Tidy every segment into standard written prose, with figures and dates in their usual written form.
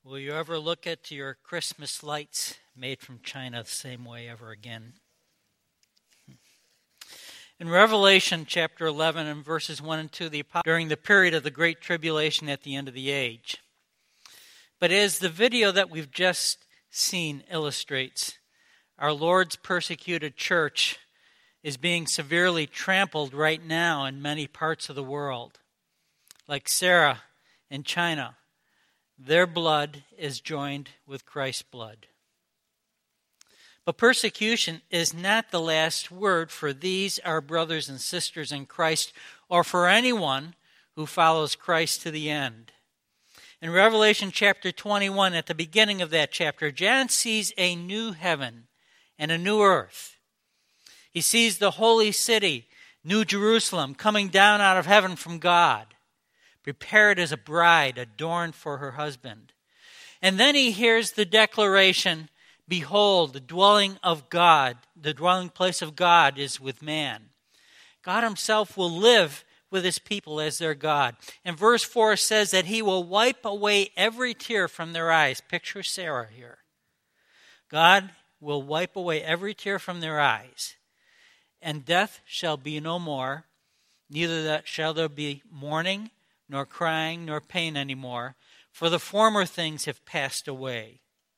Will you ever look at your Christmas lights made from China the same way ever again? In Revelation chapter 11 and verses 1 and 2, during the period of the Great Tribulation at the end of the age. But as the video that we've just seen illustrates, our Lord's persecuted church is being severely trampled right now in many parts of the world. Like Sarah in China, their blood is joined with Christ's blood. But persecution is not the last word for these, our brothers and sisters in Christ, or for anyone who follows Christ to the end. In Revelation chapter 21, at the beginning of that chapter, John sees a new heaven and a new earth. He sees the holy city, New Jerusalem, coming down out of heaven from God, prepared as a bride adorned for her husband. And then he hears the declaration, "Behold, the dwelling of God, the dwelling place of God is with man." God himself will live with his people as their God. And verse 4 says that he will wipe away every tear from their eyes. Picture Sarah here. God will wipe away every tear from their eyes. And death shall be no more, neither shall there be mourning, nor crying, nor pain anymore, for the former things have passed away.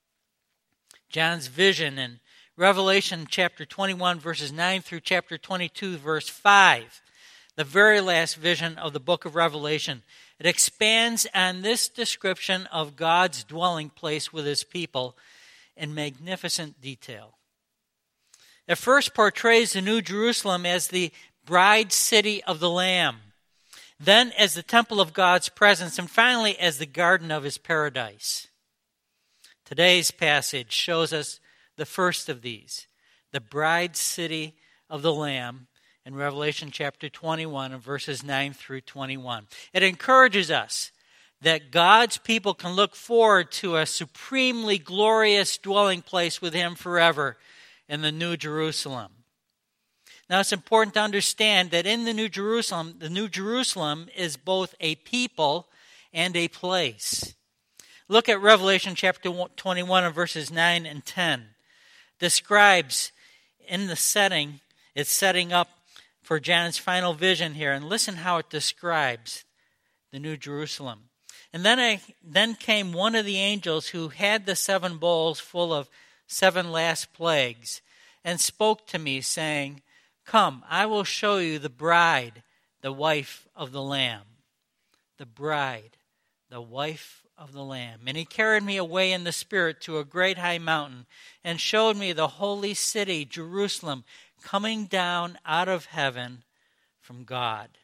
John's vision in Revelation chapter 21, verses 9 through chapter 22, verse 5, the very last vision of the book of Revelation, it expands on this description of God's dwelling place with his people in magnificent detail. It first portrays the New Jerusalem as the bride city of the Lamb, then as the temple of God's presence, and finally as the garden of his paradise. Today's passage shows us the first of these, the bride city of the Lamb, in Revelation chapter 21 and verses 9 through 21. It encourages us that God's people can look forward to a supremely glorious dwelling place with him forever in the New Jerusalem. Now it's important to understand that in the New Jerusalem is both a people and a place. Look at Revelation chapter 21 and verses 9 and 10. Describes in the setting, it's setting up for John's final vision here. And listen how it describes the New Jerusalem. And then came one of the angels who had the 7 bowls full of 7 last plagues, and spoke to me, saying, "Come, I will show you the bride, the wife of the Lamb." The bride, the wife of the Lamb. And he carried me away in the Spirit to a great high mountain, and showed me the holy city, Jerusalem, coming down out of heaven from God.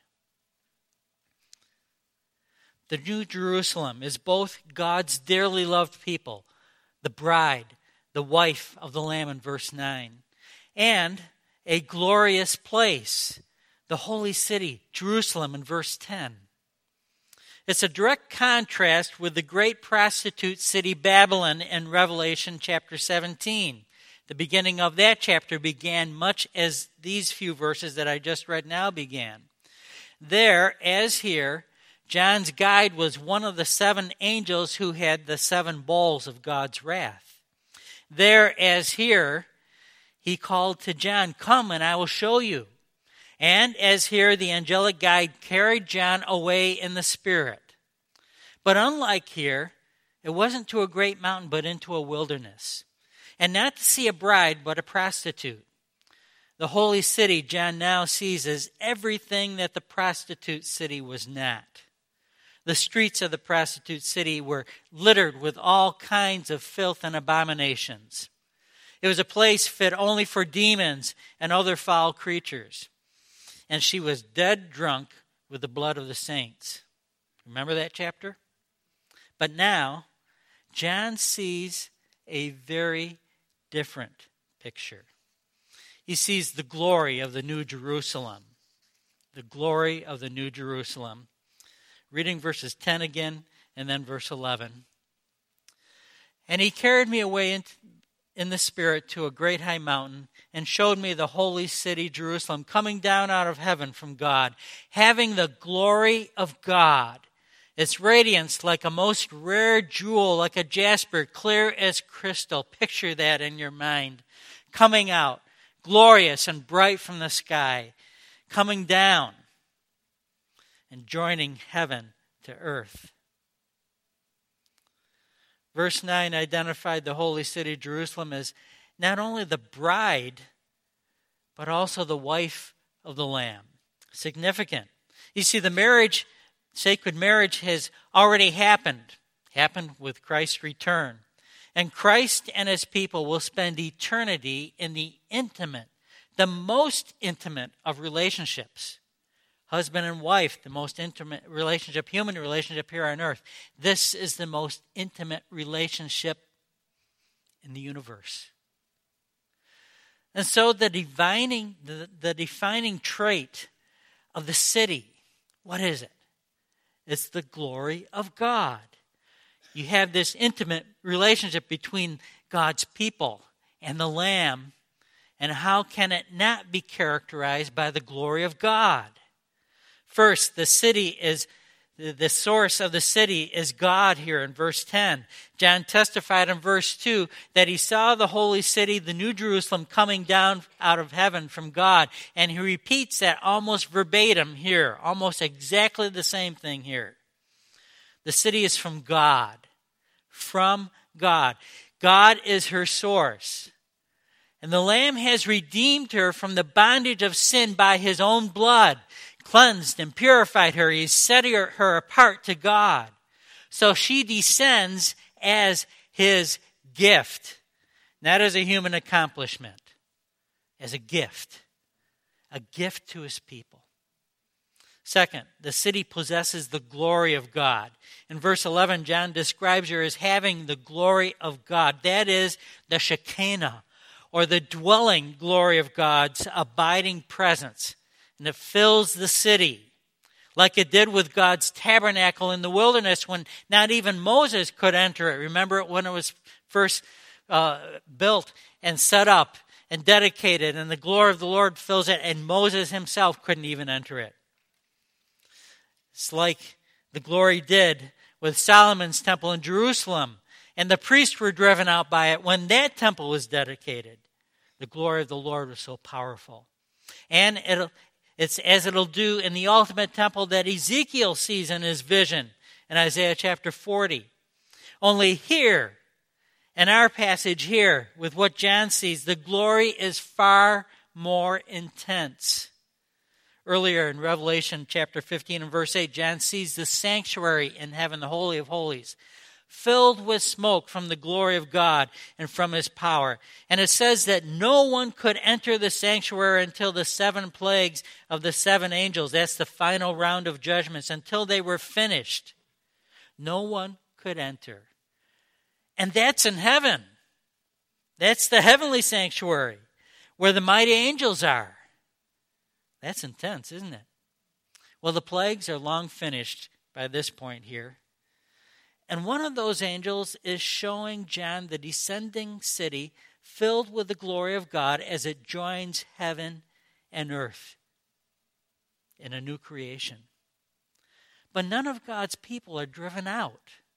The New Jerusalem is both God's dearly loved people, the bride, the wife of the Lamb in verse 9, and a glorious place, the holy city, Jerusalem in verse 10. It's a direct contrast with the great prostitute city Babylon in Revelation chapter 17. The beginning of that chapter began much as these few verses that I just read now began. There, as here, John's guide was one of the 7 angels who had the 7 bowls of God's wrath. There, as here, he called to John, "Come and I will show you." And as here, the angelic guide carried John away in the Spirit. But unlike here, it wasn't to a great mountain, but into a wilderness. And not to see a bride, but a prostitute. The holy city John now sees as everything that the prostitute city was not. The streets of the prostitute city were littered with all kinds of filth and abominations. It was a place fit only for demons and other foul creatures. And she was dead drunk with the blood of the saints. Remember that chapter? But now, John sees a very different picture. He sees the glory of the New Jerusalem. The glory of the New Jerusalem. Reading verses 10 again, and then verse 11. "And he carried me away in the Spirit to a great high mountain, and showed me the holy city, Jerusalem, coming down out of heaven from God, having the glory of God, Its radiance like a most rare jewel, like a jasper, clear as crystal. Picture that in your mind. Coming out, glorious and bright from the sky, coming down and joining heaven to earth. Verse 9 identified the holy city Jerusalem as not only the bride, but also the wife of the Lamb. Significant. You see, the sacred marriage has already happened with Christ's return. And Christ and his people will spend eternity in the most intimate of relationships. Husband and wife, the most intimate relationship, human relationship here on earth. This is the most intimate relationship in the universe. And so the defining trait of the city, what is it? It's the glory of God. You have this intimate relationship between God's people and the Lamb, and how can it not be characterized by the glory of God? First, the source of the city is God here in verse 10. John testified in verse 2 that he saw the holy city, the New Jerusalem, coming down out of heaven from God. And he repeats that almost verbatim here, almost exactly the same thing here. The city is from God. From God. God is her source. And the Lamb has redeemed her from the bondage of sin by his own blood. Cleansed and purified her. He set her apart to God. So she descends as his gift. Not as a human accomplishment. As a gift. A gift to his people. Second, the city possesses the glory of God. In verse 11, John describes her as having the glory of God. That is the Shekinah, or the dwelling glory of God's abiding presence. And it fills the city, like it did with God's tabernacle in the wilderness when not even Moses could enter it. Remember it when it was first built and set up and dedicated, and the glory of the Lord fills it, and Moses himself couldn't even enter it. It's like the glory did with Solomon's temple in Jerusalem, and the priests were driven out by it when that temple was dedicated. The glory of the Lord was so powerful. And it's as it'll do in the ultimate temple that Ezekiel sees in his vision in Isaiah chapter 40. Only here, in our passage here, with what John sees, the glory is far more intense. Earlier in Revelation chapter 15 and verse 8, John sees the sanctuary in heaven, the Holy of Holies, filled with smoke from the glory of God and from his power. And it says that no one could enter the sanctuary until the 7 plagues of the 7 angels, that's the final round of judgments, until they were finished. No one could enter. And that's in heaven. That's the heavenly sanctuary where the mighty angels are. That's intense, isn't it? Well, the plagues are long finished by this point here. And one of those angels is showing John the descending city filled with the glory of God as it joins heaven and earth in a new creation. But none of God's people are driven out.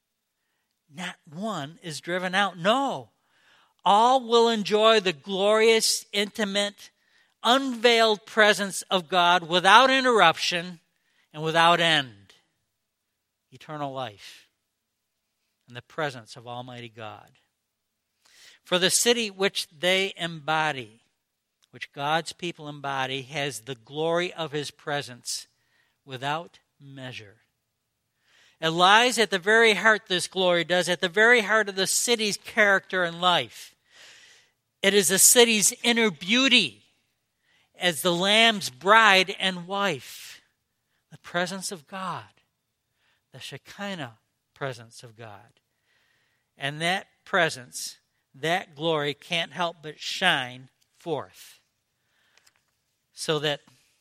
Not one is driven out. No. All will enjoy the glorious, intimate, unveiled presence of God without interruption and without end. Eternal life. In the presence of Almighty God. For the city which they embody, which God's people embody, has the glory of his presence without measure. It lies at the very heart, this glory does, at the very heart of the city's character and life. It is the city's inner beauty as the Lamb's bride and wife. The presence of God. The Shekinah presence of God. And that presence, that glory can't help but shine forth so that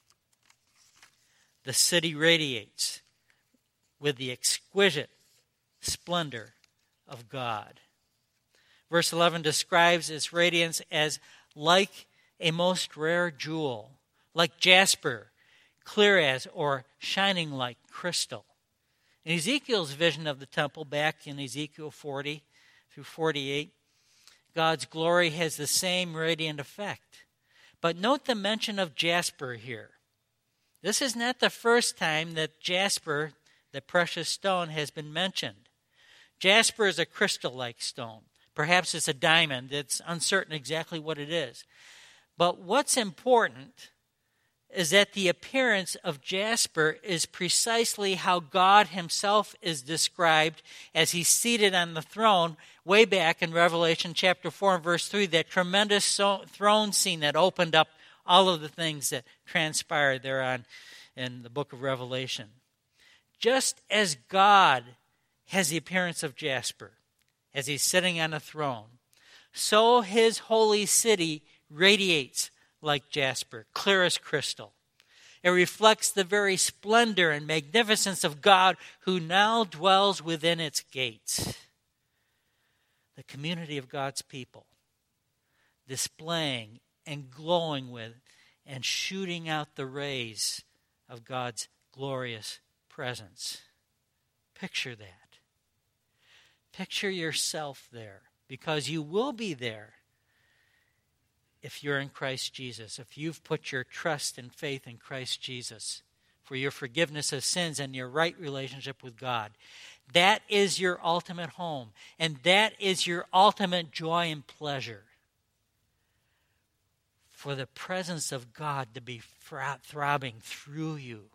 the city radiates with the exquisite splendor of God. Verse 11 describes its radiance as like a most rare jewel, like jasper, clear as, or shining like crystal. In Ezekiel's vision of the temple back in Ezekiel 40 through 48, God's glory has the same radiant effect. But note the mention of jasper here. This is not the first time that jasper, the precious stone, has been mentioned. Jasper is a crystal-like stone. Perhaps it's a diamond. It's uncertain exactly what it is. But what's important is that the appearance of jasper is precisely how God himself is described as he's seated on the throne way back in Revelation chapter 4 and verse 3, that tremendous throne scene that opened up all of the things that transpired thereon in the book of Revelation. Just as God has the appearance of jasper as he's sitting on a throne, so his holy city radiates like jasper, clear as crystal. It reflects the very splendor and magnificence of God who now dwells within its gates. The community of God's people, displaying and glowing with and shooting out the rays of God's glorious presence. Picture that. Picture yourself there, because you will be there if you're in Christ Jesus, if you've put your trust and faith in Christ Jesus for your forgiveness of sins and your right relationship with God. That is your ultimate home, and that is your ultimate joy and pleasure. For the presence of God to be throbbing through you.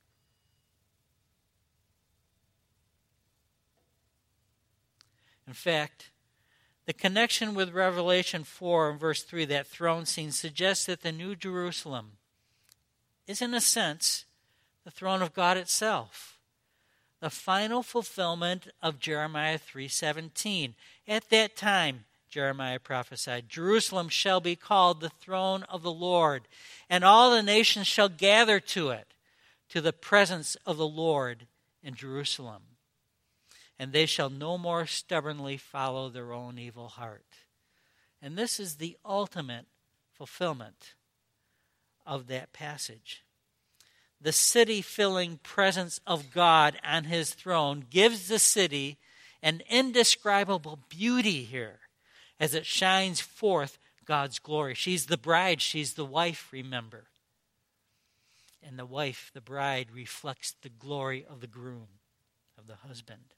In fact, the connection with Revelation 4 and verse 3, that throne scene, suggests that the New Jerusalem is, in a sense, the throne of God itself. The final fulfillment of Jeremiah 3:17. At that time, Jeremiah prophesied, Jerusalem shall be called the throne of the Lord, and all the nations shall gather to it, to the presence of the Lord in Jerusalem. And they shall no more stubbornly follow their own evil heart. And this is the ultimate fulfillment of that passage. The city-filling presence of God on his throne gives the city an indescribable beauty here as it shines forth God's glory. She's the bride, she's the wife, remember. And the wife, the bride, reflects the glory of the groom, of the husband.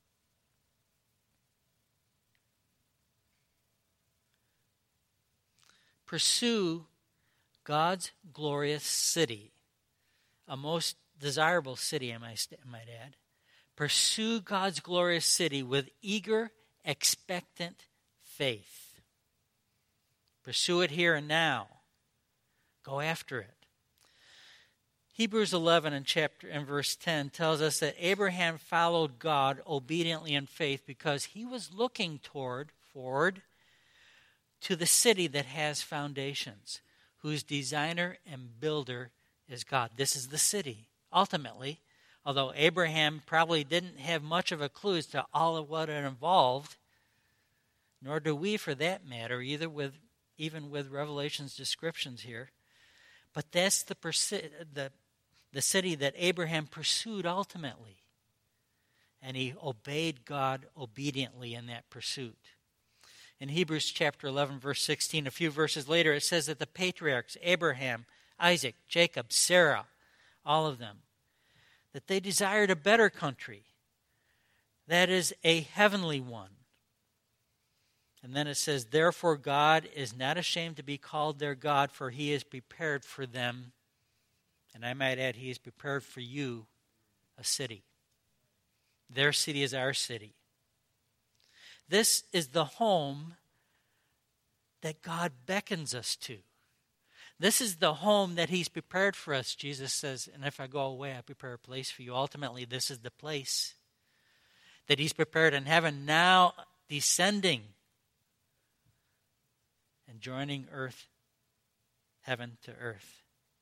Pursue God's glorious city, a most desirable city, I might add. Pursue God's glorious city with eager, expectant faith. Pursue it here and now. Go after it. Hebrews 11 and verse 10 tells us that Abraham followed God obediently in faith because he was looking forward to the city that has foundations, whose designer and builder is God. This is the city, ultimately. Although Abraham probably didn't have much of a clue as to all of what it involved, nor do we for that matter, even with Revelation's descriptions here. But that's the city that Abraham pursued ultimately. And he obeyed God obediently in that pursuit. In Hebrews chapter 11, verse 16, a few verses later, it says that the patriarchs, Abraham, Isaac, Jacob, Sarah, all of them, that they desired a better country, that is, a heavenly one. And then it says, therefore God is not ashamed to be called their God, for he is prepared for them, and I might add, he has prepared for you a city. Their city is our city. This is the home that God beckons us to. This is the home that he's prepared for us. Jesus says, and if I go away, I prepare a place for you. Ultimately, this is the place that he's prepared in heaven, now descending and joining earth, heaven to earth.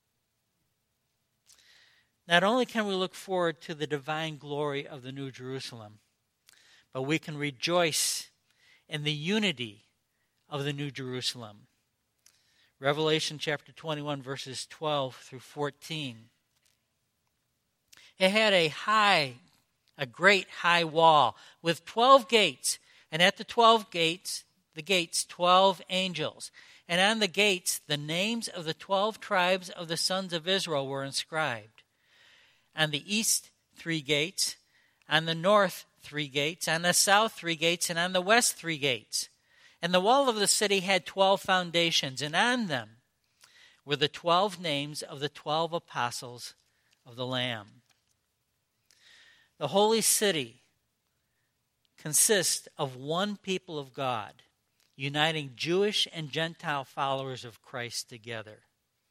Not only can we look forward to the divine glory of the New Jerusalem, but we can rejoice in the unity of the New Jerusalem. Revelation chapter 21, verses 12 through 14. It had a a great high wall with 12 gates, and at the 12 gates, 12 angels. And on the gates, the names of the 12 tribes of the sons of Israel were inscribed. On the east, 3 gates, on the north, 3 gates, on the south, 3 gates, and on the west, 3 gates. And the wall of the city had 12 foundations, and on them were the 12 names of the 12 apostles of the Lamb. The holy city consists of one people of God, uniting Jewish and Gentile followers of Christ together.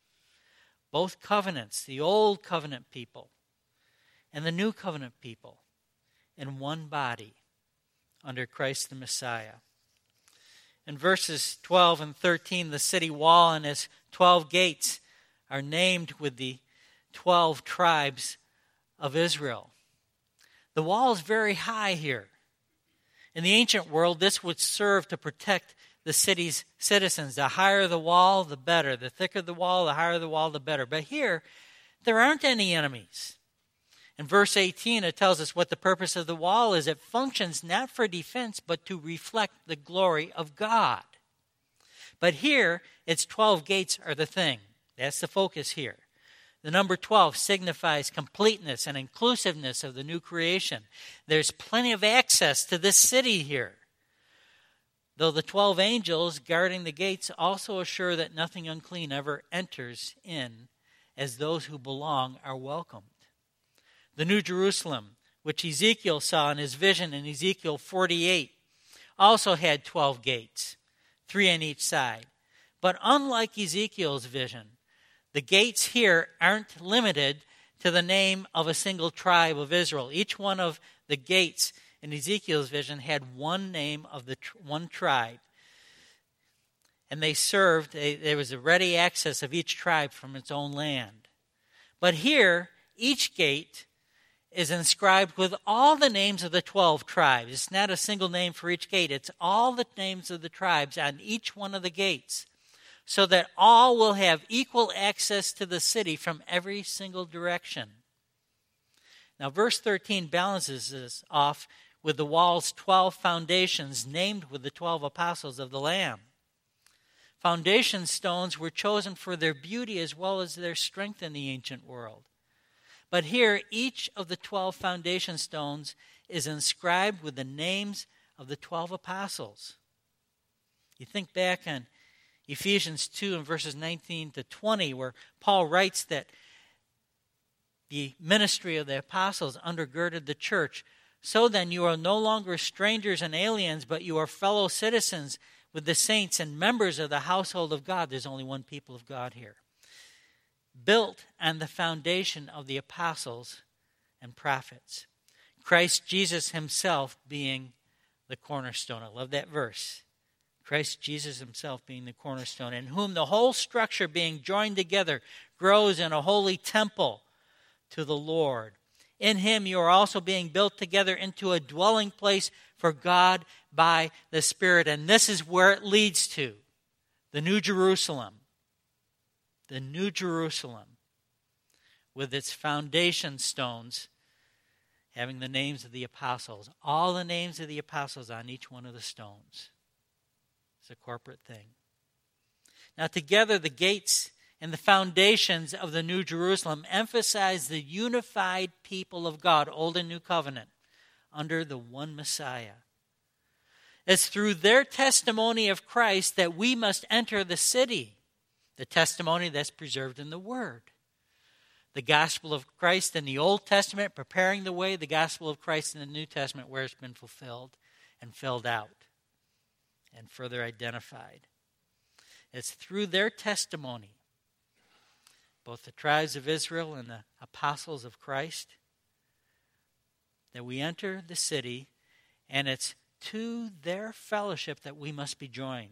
Both covenants, the old covenant people and the new covenant people, in one body under Christ the Messiah. In verses 12 and 13, the city wall and its 12 gates are named with the 12 tribes of Israel. The wall is very high here. In the ancient world, this would serve to protect the city's citizens. The higher the wall, the better. The thicker the wall, the higher the wall, the better. But here, there aren't any enemies. In verse 18, it tells us what the purpose of the wall is. It functions not for defense, but to reflect the glory of God. But here, its 12 gates are the thing. That's the focus here. The number 12 signifies completeness and inclusiveness of the new creation. There's plenty of access to this city here. Though the 12 angels guarding the gates also assure that nothing unclean ever enters in, as those who belong are welcomed. The New Jerusalem, which Ezekiel saw in his vision in Ezekiel 48, also had 12 gates, 3 on each side. But unlike Ezekiel's vision, the gates here aren't limited to the name of a single tribe of Israel. Each one of the gates in Ezekiel's vision had one name of the one tribe. And they served, there was a ready access of each tribe from its own land. But here, each gate is inscribed with all the names of the 12 tribes. It's not a single name for each gate. It's all the names of the tribes on each one of the gates, so that all will have equal access to the city from every single direction. Now, verse 13 balances this off with the wall's 12 foundations named with the 12 apostles of the Lamb. Foundation stones were chosen for their beauty as well as their strength in the ancient world. But here, each of the 12 foundation stones is inscribed with the names of the 12 apostles. You think back on Ephesians 2 and verses 19 to 20, where Paul writes that the ministry of the apostles undergirded the church. So then you are no longer strangers and aliens, but you are fellow citizens with the saints and members of the household of God. There's only one people of God here. Built on the foundation of the apostles and prophets. Christ Jesus himself being the cornerstone. I love that verse. Christ Jesus himself being the cornerstone, in whom the whole structure being joined together grows in a holy temple to the Lord. In him you are also being built together into a dwelling place for God by the Spirit. And this is where it leads to. The New Jerusalem. The New Jerusalem, with its foundation stones having the names of the apostles. All the names of the apostles on each one of the stones. It's a corporate thing. Now together the gates and the foundations of the New Jerusalem emphasize the unified people of God, Old and New Covenant, under the one Messiah. It's through their testimony of Christ that we must enter the city. The testimony that's preserved in the Word. The gospel of Christ in the Old Testament, preparing the way, the gospel of Christ in the New Testament, where it's been fulfilled and filled out and further identified. It's through their testimony, both the tribes of Israel and the apostles of Christ, that we enter the city, and it's to their fellowship that we must be joined.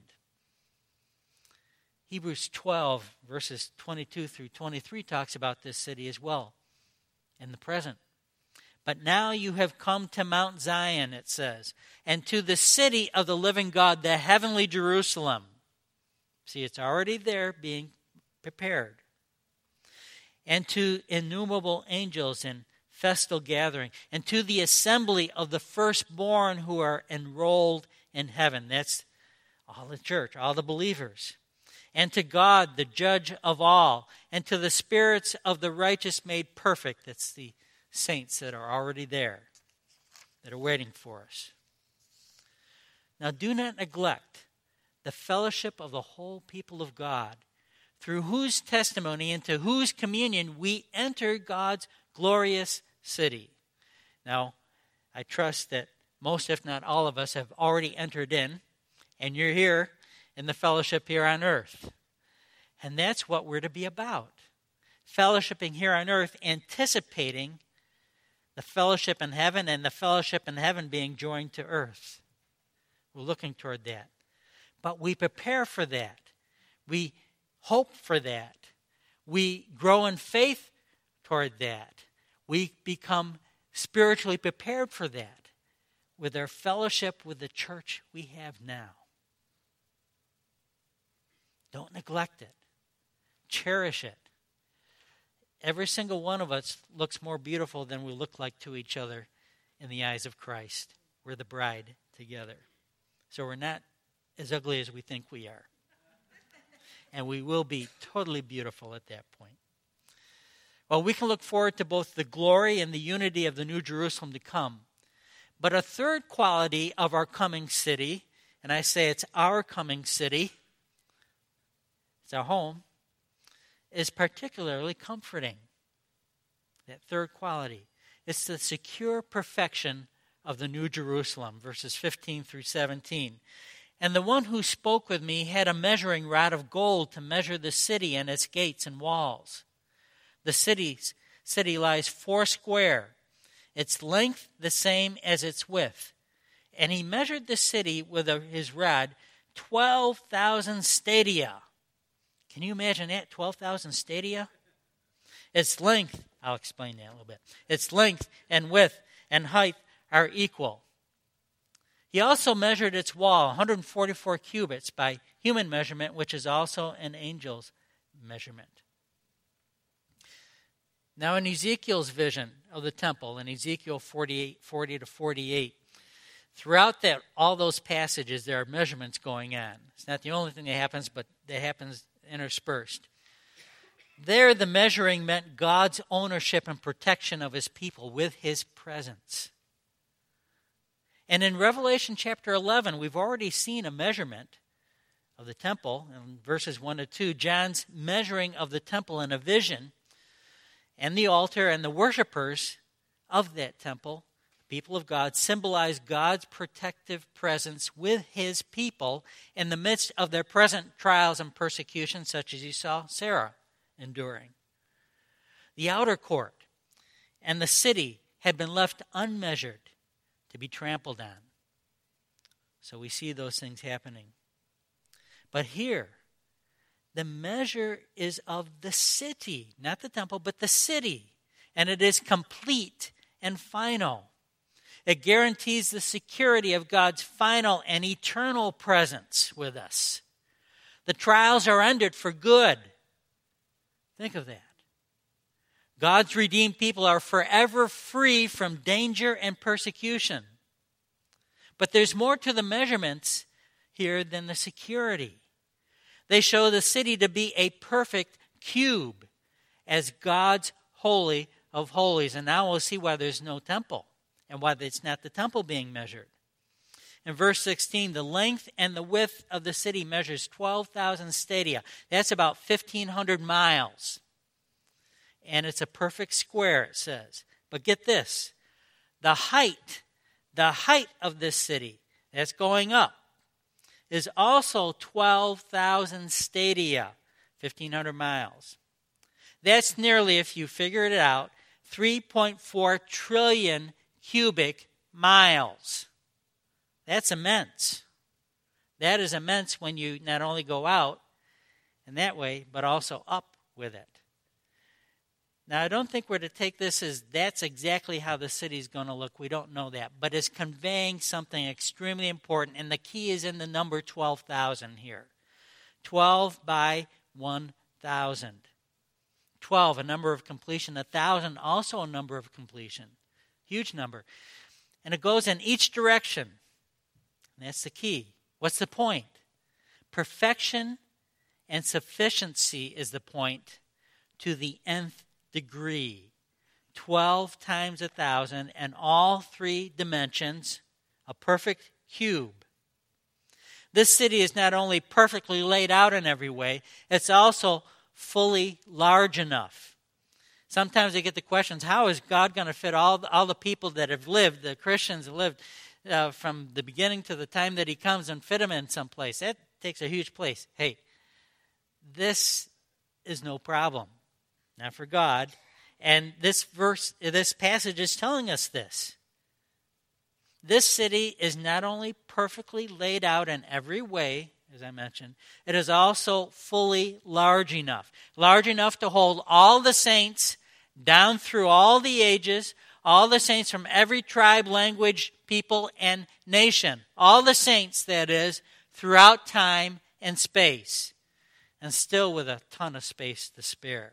Hebrews 12, verses 22 through 23 talks about this city as well in the present. But now you have come to Mount Zion, it says, and to the city of the living God, the heavenly Jerusalem. See, it's already there being prepared. And to innumerable angels in festal gathering, and to the assembly of the firstborn who are enrolled in heaven. That's all the church, all the believers. And to God, the judge of all, and to the spirits of the righteous made perfect. That's the saints that are already there, that are waiting for us. Now do not neglect the fellowship of the whole people of God, through whose testimony and to whose communion we enter God's glorious city. Now, I trust that most, if not all of us, have already entered in, and you're here in the fellowship here on earth. And that's what we're to be about. Fellowshipping here on earth, anticipating the fellowship in heaven, and the fellowship in heaven being joined to earth. We're looking toward that. But we prepare for that. We hope for that. We grow in faith toward that. We become spiritually prepared for that with our fellowship with the church we have now. Don't neglect it. Cherish it. Every single one of us looks more beautiful than we look like to each other in the eyes of Christ. We're the bride together. So we're not as ugly as we think we are. And we will be totally beautiful at that point. Well, we can look forward to both the glory and the unity of the New Jerusalem to come. But a third quality of our coming city, and I say it's our coming city, it's our home, is particularly comforting. That third quality. It's the secure perfection of the New Jerusalem, verses 15 through 17. And the one who spoke with me had a measuring rod of gold to measure the city and its gates and walls. The city lies 4 square, its length the same as its width. And he measured the city with his rod 12,000 stadia. Can you imagine that? 12,000 stadia? Its length, I'll explain that a little bit. Its length and width and height are equal. He also measured its wall, 144 cubits by human measurement, which is also an angel's measurement. Now in Ezekiel's vision of the temple, in Ezekiel 40 to 48, throughout that all those passages, there are measurements going on. It's not the only thing that happens, but that happens interspersed. There, the measuring meant God's ownership and protection of his people with his presence. And in Revelation chapter 11, we've already seen a measurement of the temple. In verses 1 to 2, John's measuring of the temple in a vision, and the altar and the worshipers of that temple, the people of God, symbolize God's protective presence with his people in the midst of their present trials and persecution, such as you saw Sarah enduring. The outer court and the city had been left unmeasured to be trampled on. So we see those things happening. But here, the measure is of the city, not the temple, but the city. And it is complete and final. It guarantees the security of God's final and eternal presence with us. The trials are ended for good. Think of that. God's redeemed people are forever free from danger and persecution. But there's more to the measurements here than the security. They show the city to be a perfect cube as God's holy of holies. And now we'll see why there's no temple and why it's not the temple being measured. In verse 16, the length and the width of the city measures 12,000 stadia. That's about 1,500 miles. And it's a perfect square, it says. But get this, the height of this city that's going up is also 12,000 stadia, 1,500 miles. That's nearly, if you figure it out, 3.4 trillion cubic miles. That's immense. That is immense when you not only go out in that way, but also up with it. Now, I don't think we're to take this as that's exactly how the city's going to look. We don't know that. But it's conveying something extremely important, and the key is in the number 12,000 here. 12 by 1,000. 12, a number of completion. 1,000, also a number of completion. Huge number. And it goes in each direction. And that's the key. What's the point? Perfection and sufficiency is the point to the nth degree. 12 times 1,000 and all three dimensions, a perfect cube. This city is not only perfectly laid out in every way, it's also fully large enough. Sometimes I get the questions, how is God going to fit all the people that have lived, the Christians have lived from the beginning to the time that he comes, and fit them in some place? That takes a huge place. Hey, this is no problem. Not for God. And this passage is telling us this. This city is not only perfectly laid out in every way, as I mentioned, it is also fully large enough. Large enough to hold all the saints down through all the ages, all the saints from every tribe, language, people, and nation. All the saints, that is, throughout time and space. And still with a ton of space to spare.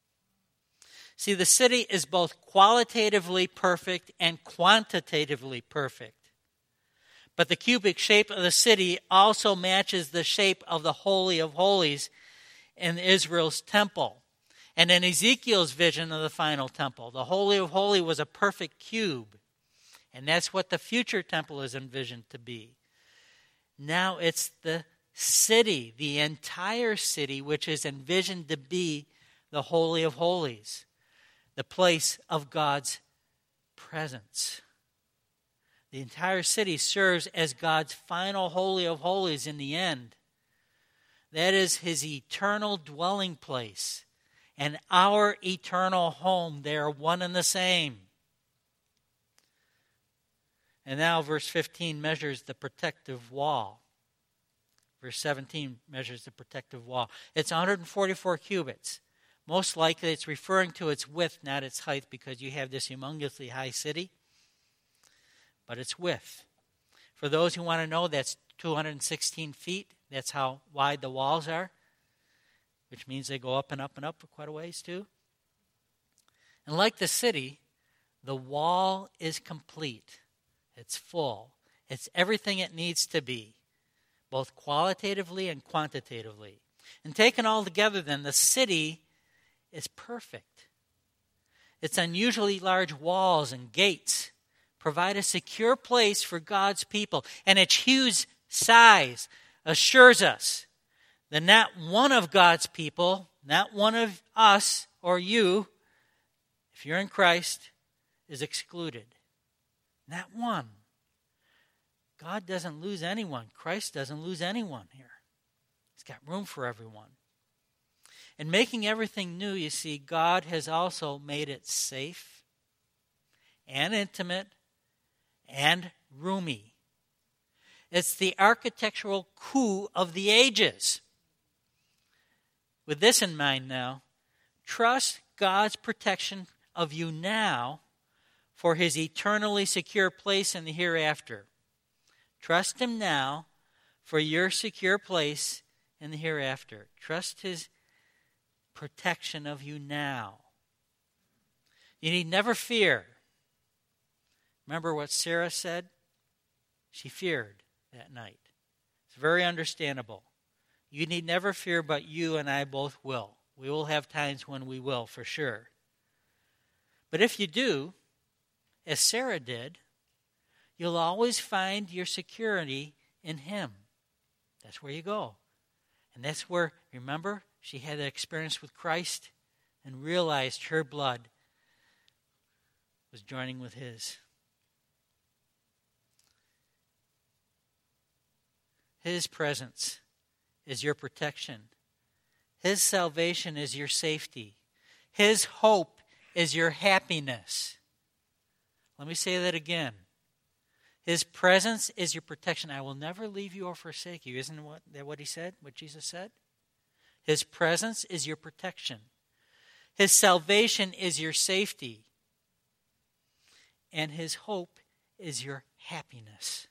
See, the city is both qualitatively perfect and quantitatively perfect. But the cubic shape of the city also matches the shape of the Holy of Holies in Israel's temple. And in Ezekiel's vision of the final temple, the Holy of Holies was a perfect cube. And that's what the future temple is envisioned to be. Now it's the city, the entire city, which is envisioned to be the Holy of Holies, the place of God's presence. The entire city serves as God's final Holy of Holies in the end. That is his eternal dwelling place and our eternal home. They are one and the same. And now verse 15 measures the protective wall. Verse 17 measures the protective wall. It's 144 cubits. Most likely it's referring to its width, not its height, because you have this humongously high city. But its width. For those who want to know, that's 216 feet. That's how wide the walls are, which means they go up and up and up for quite a ways too. And like the city, the wall is complete. It's full. It's everything it needs to be, both qualitatively and quantitatively. And taken all together then, the city is perfect. Its unusually large walls and gates provide a secure place for God's people. And its huge size assures us that not one of God's people, not one of us or you, if you're in Christ, is excluded. Not one. God doesn't lose anyone. Christ doesn't lose anyone here. He's got room for everyone. In making everything new, you see, God has also made it safe and intimate and roomy. It's the architectural coup of the ages. With this in mind now, trust God's protection of you now for his eternally secure place in the hereafter. Trust him now for your secure place in the hereafter. Trust his protection of you now. You need never fear. Remember what Sarah said? She feared that night. It's very understandable. You need never fear, but you and I both will. We will have times when we will, for sure. But if you do, as Sarah did, you'll always find your security in him. That's where you go. And that's where, remember, she had that experience with Christ and realized her blood was joining with his. His presence is your protection. His salvation is your safety. His hope is your happiness. Let me say that again. His presence is your protection. I will never leave you or forsake you. Isn't that what he said? What Jesus said? His presence is your protection. His salvation is your safety. And his hope is your happiness.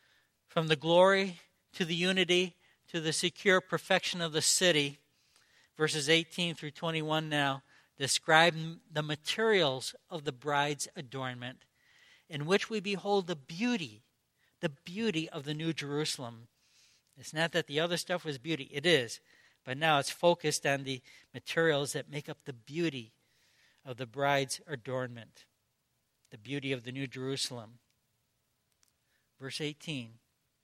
From the glory to the unity to the secure perfection of the city, verses 18 through 21 now, describe the materials of the bride's adornment, in which we behold the beauty of the New Jerusalem. It's not that the other stuff was beauty. It is. But now it's focused on the materials that make up the beauty of the bride's adornment, the beauty of the New Jerusalem. Verse 18.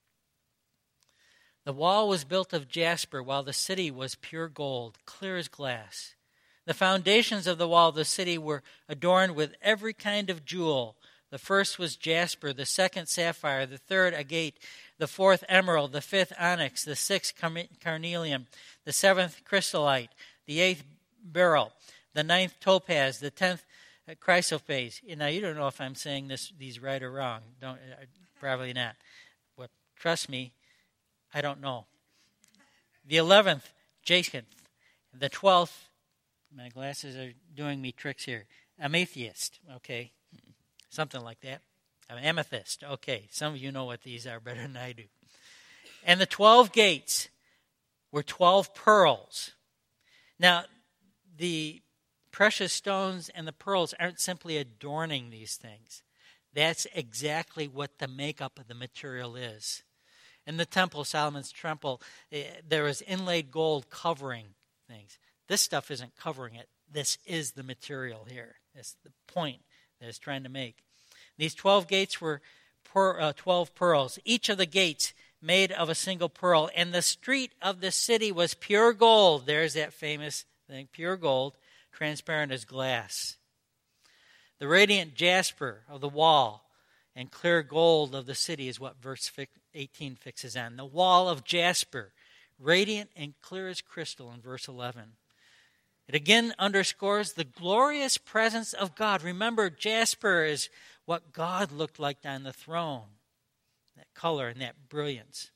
The wall was built of jasper, while the city was pure gold, clear as glass. The foundations of the wall of the city were adorned with every kind of jewel. The first was jasper, the second sapphire, the third agate, the fourth emerald, the fifth onyx, the sixth carnelian, the seventh chrysolite, the eighth beryl, the ninth topaz, the 10th chrysoprase. Now, you don't know if I'm saying these right or wrong. Probably not. But trust me, I don't know. The 11th, jacinth. The 12th, my glasses are doing me tricks here. Amethyst, okay. Something like that. Amethyst, okay. Some of you know what these are better than I do. And the 12 gates were 12 pearls. Now, the precious stones and the pearls aren't simply adorning these things. That's exactly what the makeup of the material is. In the temple, Solomon's temple, there was inlaid gold covering things. This stuff isn't covering it. This is the material here. That's the point that it's trying to make. These 12 gates were 12 pearls, each of the gates made of a single pearl. And the street of the city was pure gold. There's that famous thing, pure gold, transparent as glass. The radiant jasper of the wall and clear gold of the city is what verse 18 fixes on. The wall of jasper, radiant and clear as crystal in verse 11. It again underscores the glorious presence of God. Remember, jasper is what God looked like on the throne. That color and that brilliance.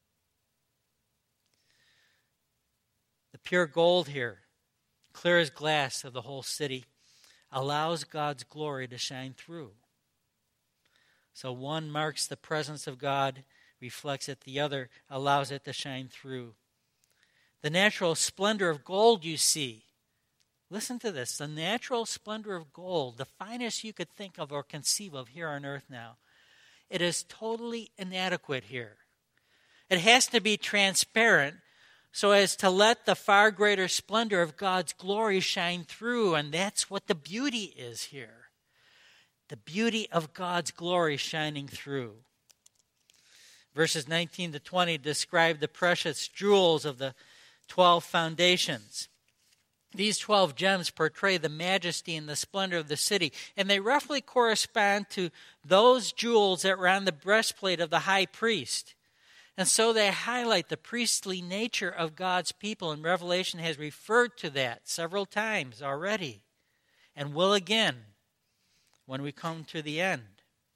The pure gold here, clear as glass of the whole city, allows God's glory to shine through. So one marks the presence of God, reflects it. The other allows it to shine through. The natural splendor of gold you see. Listen to this. The natural splendor of gold, the finest you could think of or conceive of here on earth now, it is totally inadequate here. It has to be transparent so as to let the far greater splendor of God's glory shine through, and that's what the beauty is here. The beauty of God's glory shining through. Verses 19 to 20 describe the precious jewels of the 12 foundations. These 12 gems portray the majesty and the splendor of the city, and they roughly correspond to those jewels that were on the breastplate of the high priest. And so they highlight the priestly nature of God's people, and Revelation has referred to that several times already, and will again when we come to the end.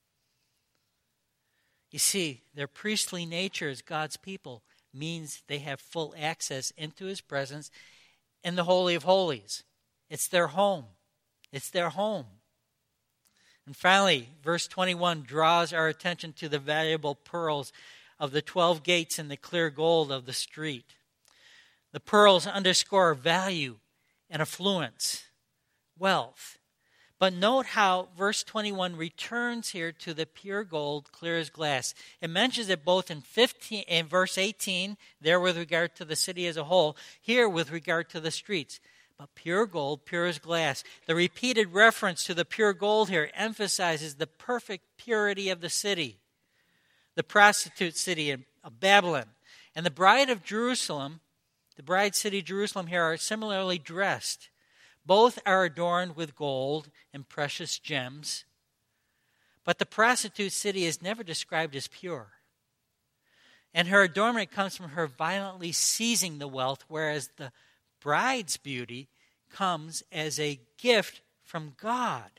You see, their priestly nature as God's people means they have full access into His presence in the Holy of Holies. It's their home. It's their home. And finally, verse 21 draws our attention to the valuable pearls of the 12 gates and the clear gold of the street. The pearls underscore value and affluence, wealth. But note how verse 21 returns here to the pure gold, clear as glass. It mentions it both in verse 18, there with regard to the city as a whole, here with regard to the streets. But pure gold, pure as glass. The repeated reference to the pure gold here emphasizes the perfect purity of the city, the prostitute city of Babylon. And the bride of Jerusalem, the bride city Jerusalem here, are similarly dressed. Both are adorned with gold and precious gems. But the prostitute city is never described as pure. And her adornment comes from her violently seizing the wealth, whereas the bride's beauty comes as a gift from God.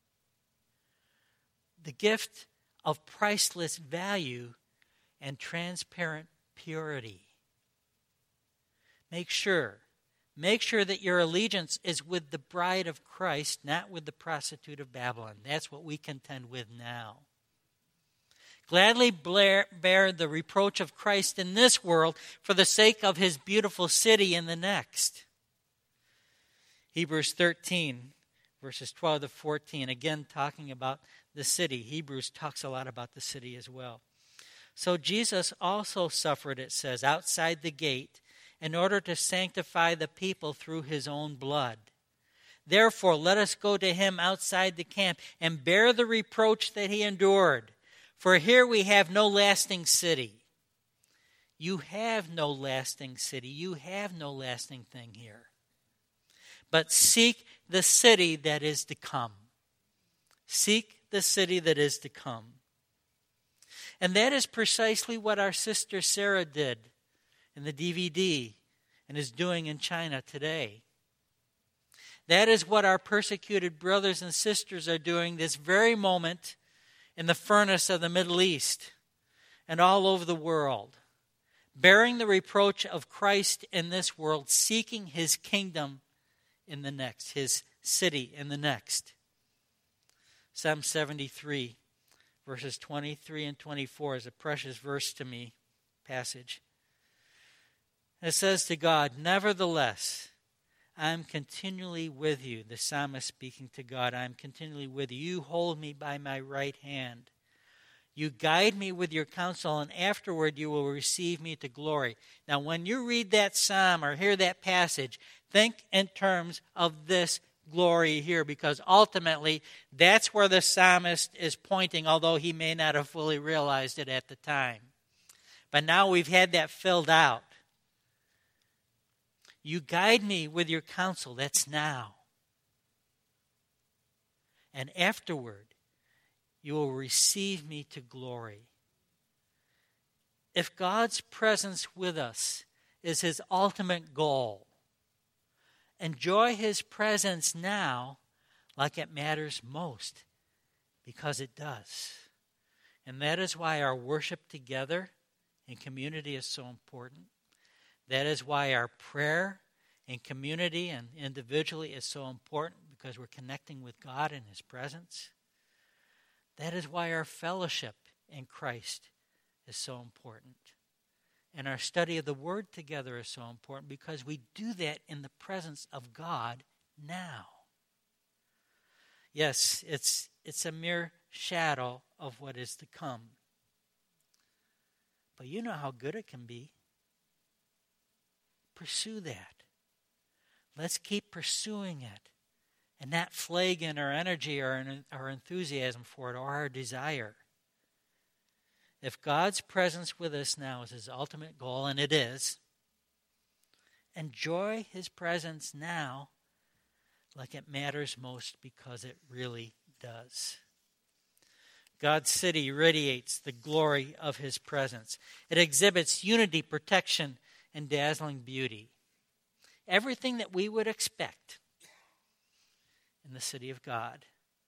The gift of priceless value and transparent purity. Make sure that your allegiance is with the bride of Christ, not with the prostitute of Babylon. That's what we contend with now. Gladly bear the reproach of Christ in this world for the sake of His beautiful city in the next. Hebrews 13, verses 12 to 14, again talking about the city. Hebrews talks a lot about the city as well. So Jesus also suffered, it says, outside the gate in order to sanctify the people through his own blood. Therefore, let us go to him outside the camp and bear the reproach that he endured. For here we have no lasting city. You have no lasting city. You have no lasting thing here. But seek the city that is to come. Seek the city that is to come. And that is precisely what our sister Sarah did in the DVD and is doing in China today. That is what our persecuted brothers and sisters are doing this very moment in the furnace of the Middle East and all over the world, bearing the reproach of Christ in this world, seeking his kingdom in the next, his city in the next. Psalm 73, verses 23 and 24 is a precious verse to me, passage. It says to God, nevertheless, I am continually with you. The psalmist speaking to God, I am continually with you. You hold me by my right hand. You guide me with your counsel, and afterward you will receive me to glory. Now, when you read that psalm or hear that passage, think in terms of this glory here, because ultimately that's where the psalmist is pointing, although he may not have fully realized it at the time. But now we've had that filled out. You guide me with your counsel, that's now. And afterward, you will receive me to glory. If God's presence with us is his ultimate goal, enjoy his presence now like it matters most, because it does. And that is why our worship together in community is so important. That is why our prayer in community and individually is so important, because we're connecting with God in his presence. That is why our fellowship in Christ is so important. And our study of the Word together is so important, because we do that in the presence of God now. Yes, it's a mere shadow of what is to come. But you know how good it can be. Pursue that. Let's keep pursuing it and not flagging our energy or our enthusiasm for it or our desire. If God's presence with us now is his ultimate goal, and it is, enjoy his presence now like it matters most, because it really does. God's city radiates the glory of his presence. It exhibits unity, protection, and dazzling beauty. Everything that we would expect in the city of God,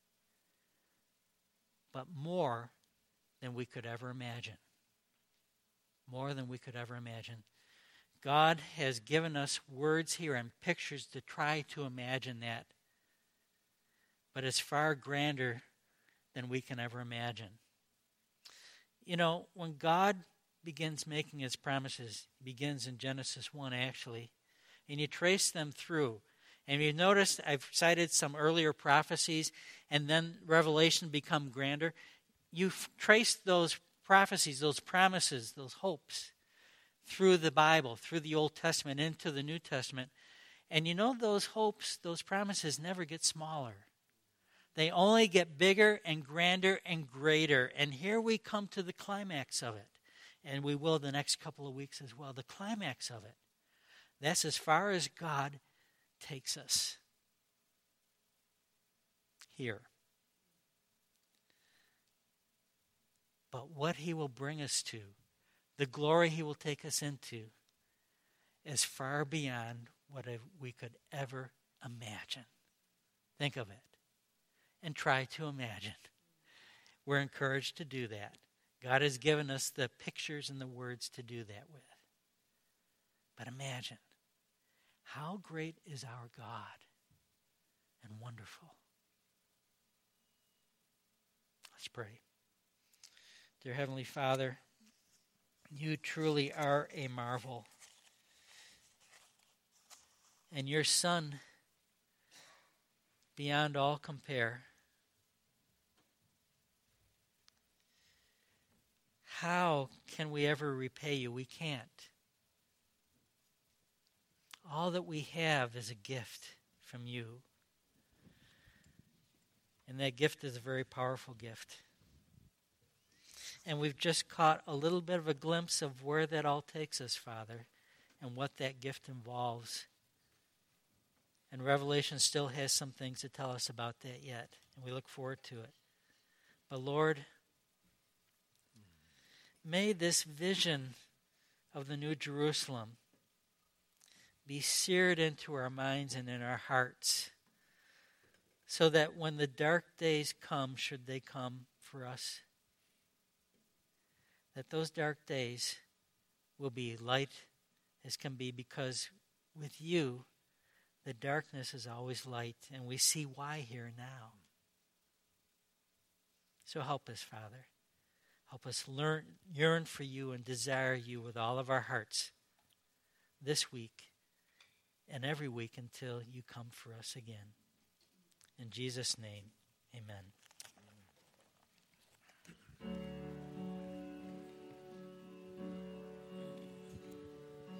but more than we could ever imagine. More than we could ever imagine. God has given us words here and pictures to try to imagine that, but it's far grander than we can ever imagine. You know, when God begins making his promises, he begins in Genesis 1 actually, and you trace them through. And you notice I've cited some earlier prophecies, and then Revelation become grander. You've traced those prophecies, those promises, those hopes through the Bible, through the Old Testament, into the New Testament. And you know those hopes, those promises never get smaller. They only get bigger and grander and greater. And here we come to the climax of it. And we will the next couple of weeks as well. The climax of it. That's as far as God takes us. Here. But what he will bring us to, the glory he will take us into, is far beyond what we could ever imagine. Think of it. And try to imagine. We're encouraged to do that. God has given us the pictures and the words to do that with. But imagine, how great is our God and wonderful. Let's pray. Dear Heavenly Father, you truly are a marvel. And your Son beyond all compare. How can we ever repay you? We can't. All that we have is a gift from you. And that gift is a very powerful gift. And we've just caught a little bit of a glimpse of where that all takes us, Father, and what that gift involves. And Revelation still has some things to tell us about that yet, and we look forward to it. But Lord, may this vision of the New Jerusalem be seared into our minds and in our hearts, so that when the dark days come, should they come for us, that those dark days will be light as can be, because with you, the darkness is always light, and we see why here now. So help us, Father. Help us yearn for you and desire you with all of our hearts this week and every week until you come for us again. In Jesus' name, amen.